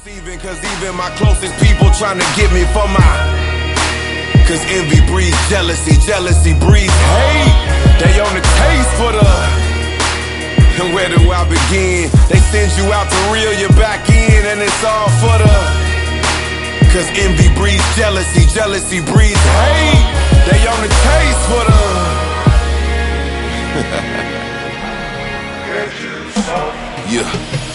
deceiving, cause even my closest people trying to get me for my. Cause envy breeds jealousy, jealousy breeds hate. They on the taste for the. And where do I begin? They send you out to reel you back in, and it's all for the. Cause envy breeds jealousy, jealousy breeds hate. They on the taste for the. Yeah.